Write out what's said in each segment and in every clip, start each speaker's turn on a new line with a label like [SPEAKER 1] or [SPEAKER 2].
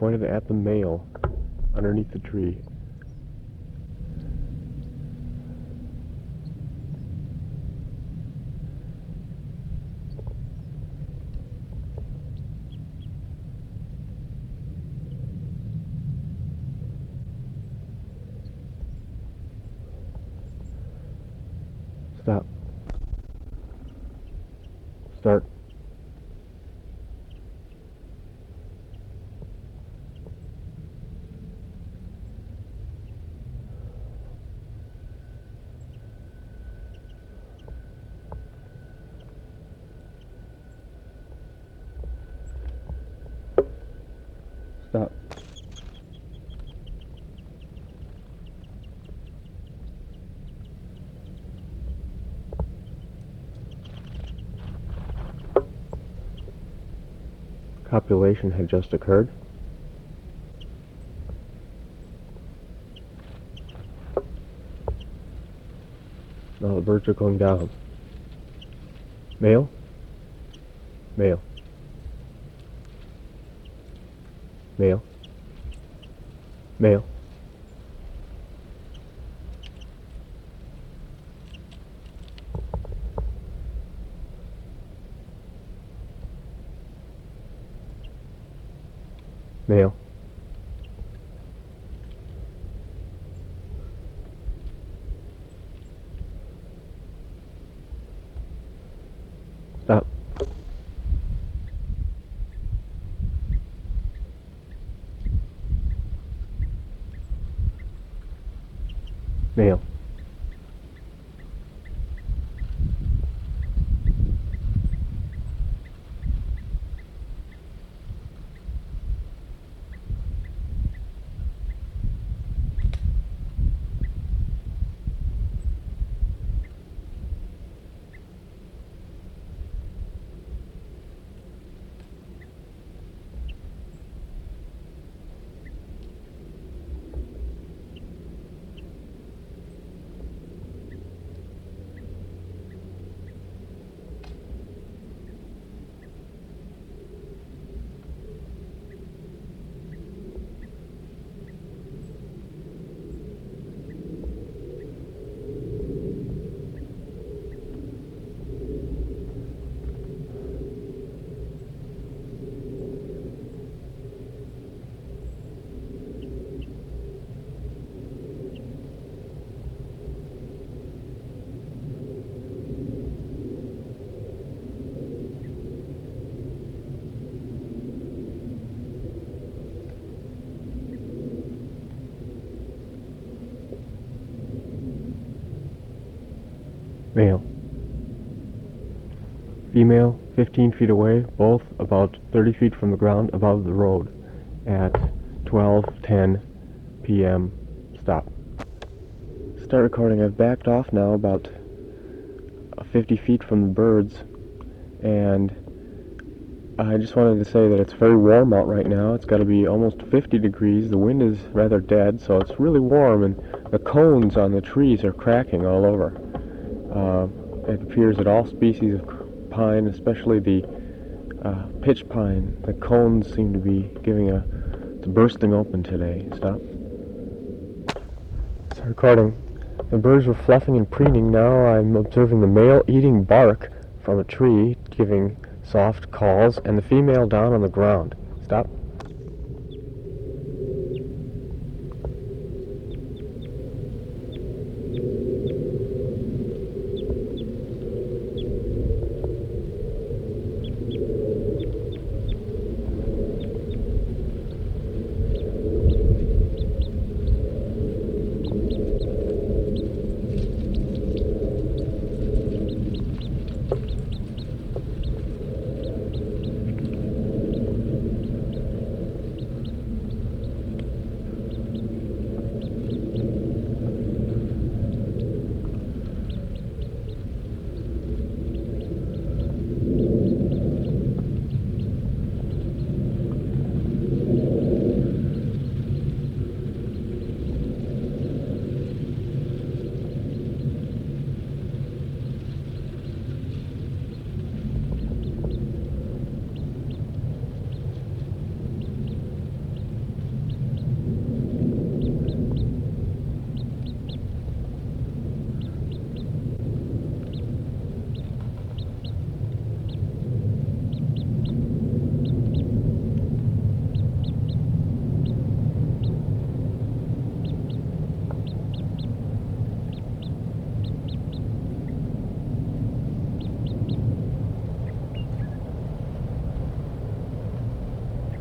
[SPEAKER 1] pointed at the male underneath the tree. Stop. Start. Stop. Copulation had just occurred. Now the birds are going down. Male? Male. Male. Male. Male. Stop. Male. Male. Female, 15 feet away, both about 30 feet from the ground above the road at 12:10 p.m. Stop. Start recording. I've backed off now about 50 feet from the birds, and I just wanted to say that it's very warm out right now. It's got to be almost 50 degrees. The wind is rather dead, so it's really warm, and the cones on the trees are cracking all over. It appears that all species of pine, especially the pitch pine, the cones seem to be it's bursting open today. Stop. It's recording. The birds were fluffing and preening. Now I'm observing the male eating bark from a tree, giving soft calls, and the female down on the ground. Stop.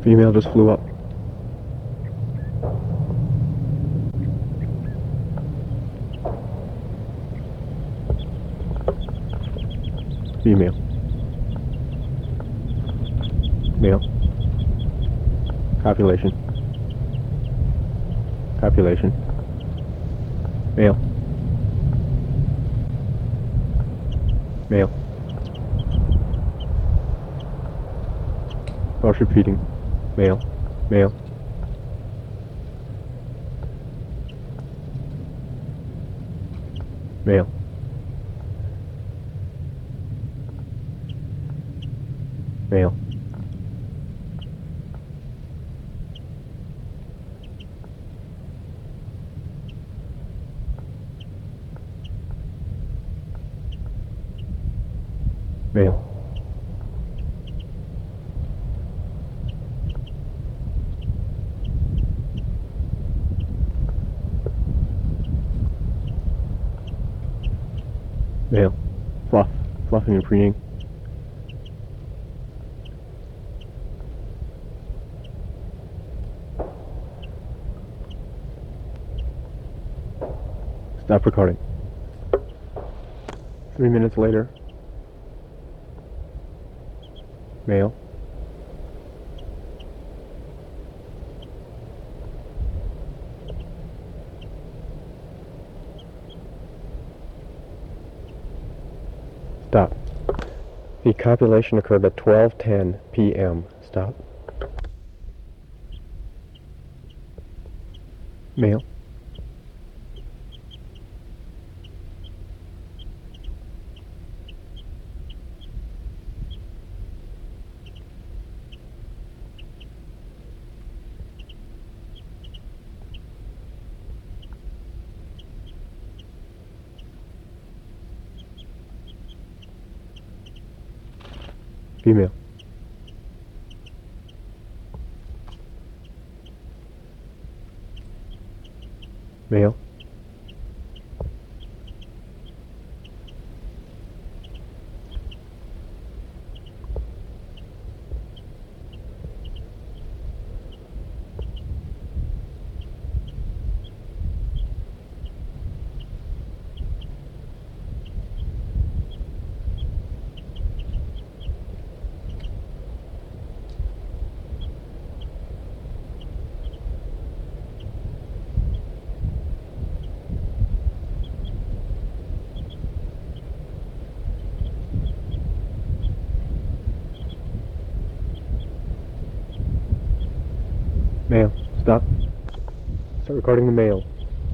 [SPEAKER 1] Female just flew up. Female. Male. Copulation. Copulation. Male. Male. Pulse repeating. Male. Male. Male. Male. Male. Male. Fluff. Fluffing and preening. Stop recording. 3 minutes later. Male. Stop. The copulation occurred at 12:10 p.m. Stop. Male. Female. Male. Male. Stop. Start recording the male.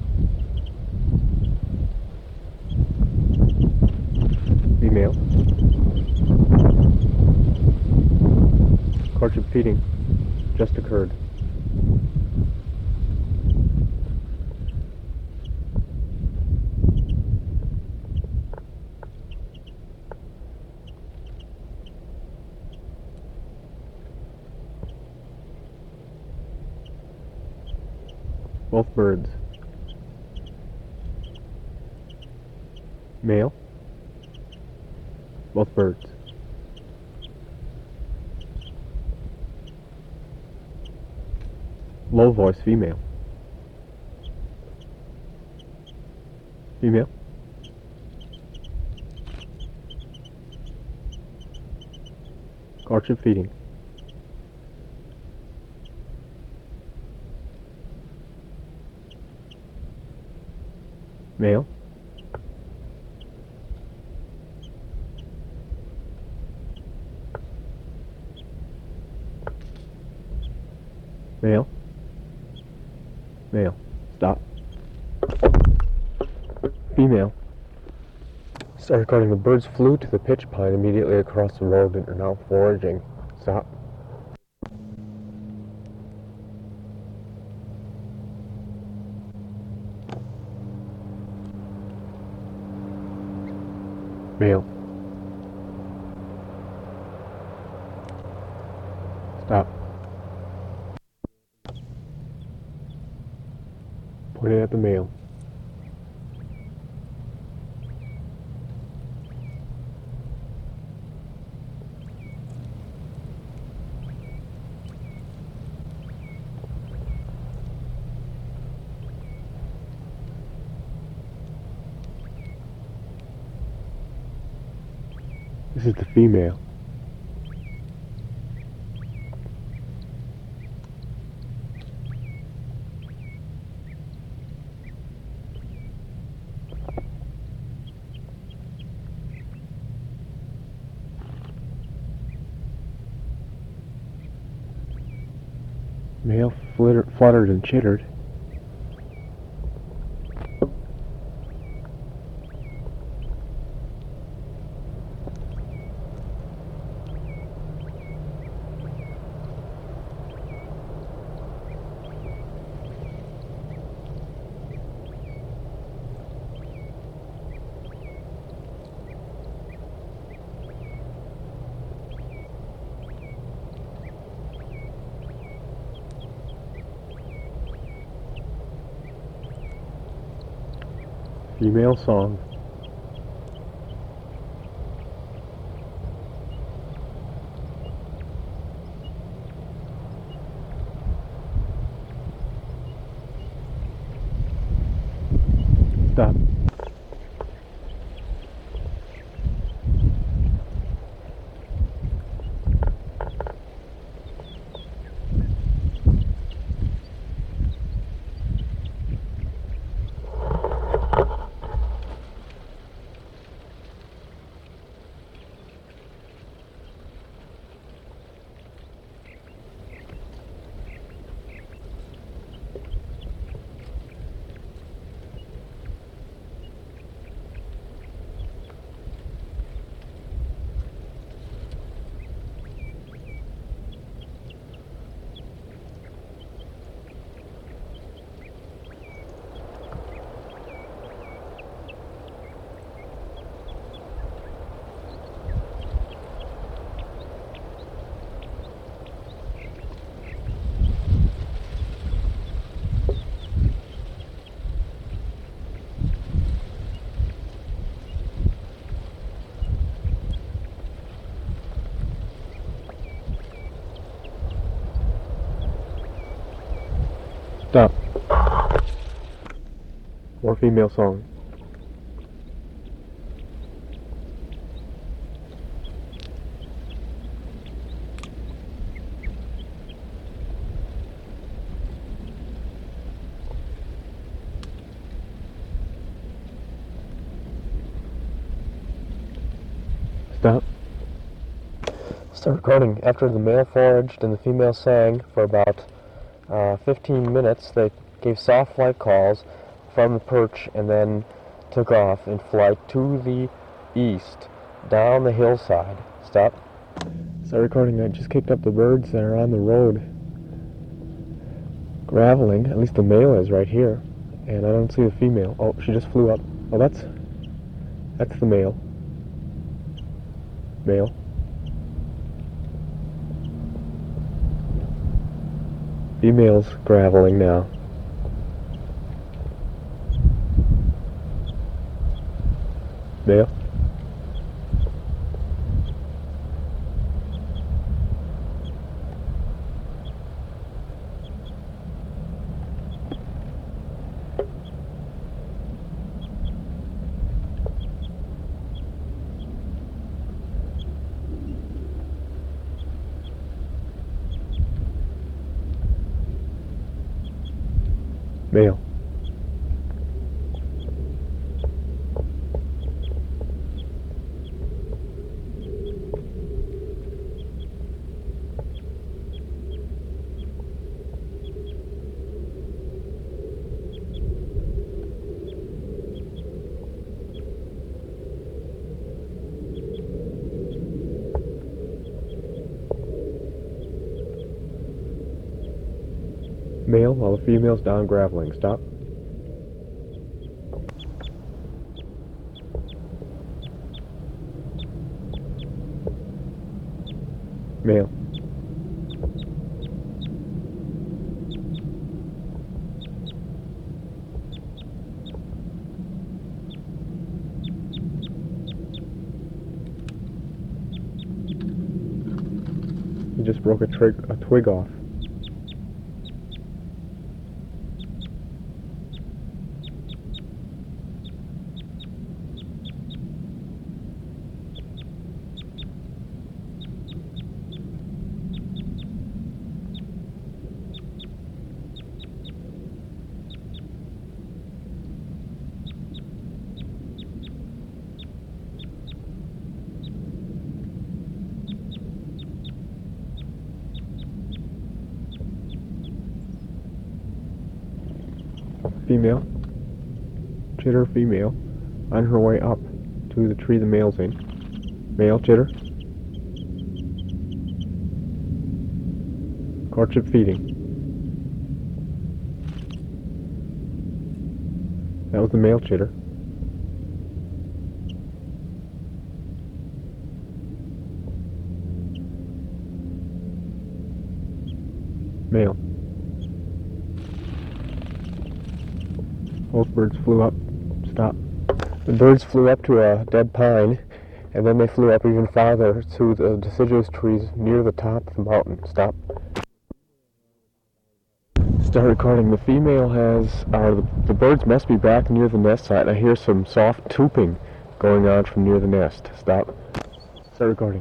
[SPEAKER 1] Female. Courtship feeding just occurred. Both birds. Male. Both birds. Low voice female. Female. Courtship feeding. Male. Male. Male. Stop. Female. Start recording. The birds flew to the pitch pine immediately across the road and are now foraging. Stop. Male. Stop. Pointing at the male. This is the female. Male fluttered and chittered. Female song. Stop. Stop. More female song. Stop. Start recording. After the male foraged and the female sang for about 15 minutes, they gave soft flight calls from the perch and then took off in flight to the east, down the hillside. Stop. Start recording. I just kicked up the birds that are on the road, graveling. At least the male is right here, and I don't see the female. Oh, she just flew up. Oh, that's the male. Male. Female's graveling now. Male. Male. Male while the female's down graveling. Stop. Male. He just broke a twig off. Female. Chitter, female. On her way up to the tree the male's in. Male, chitter. Courtship feeding. That was the male chitter. Male. Both birds flew up. Stop. The birds flew up to a dead pine, and then they flew up even farther to the deciduous trees near the top of the mountain. Stop. Start recording. The female has, the birds must be back near the nest site. I hear some soft tooping going on from near the nest. Stop. Start recording.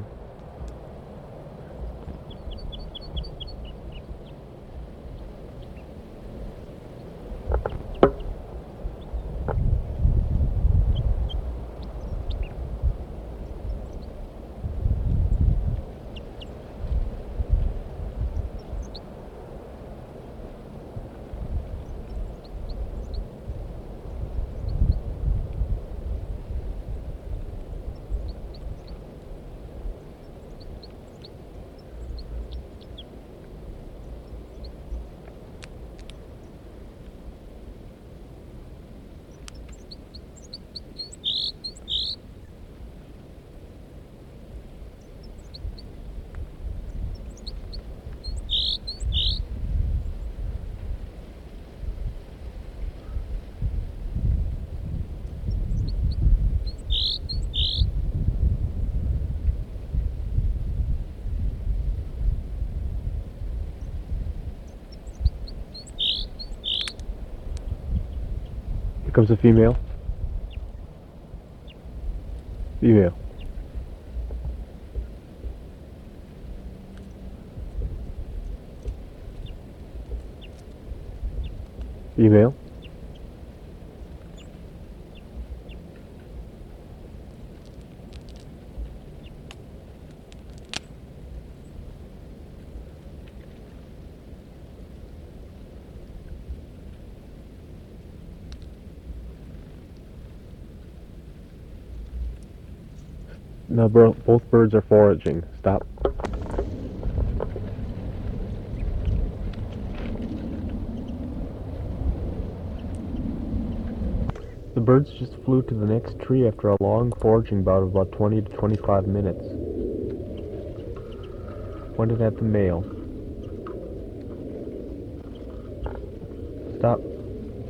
[SPEAKER 1] Here comes a female. Female. Female. Now both birds are foraging. Stop. The birds just flew to the next tree after a long foraging bout of about 20 to 25 minutes. Pointed at the male. Stop.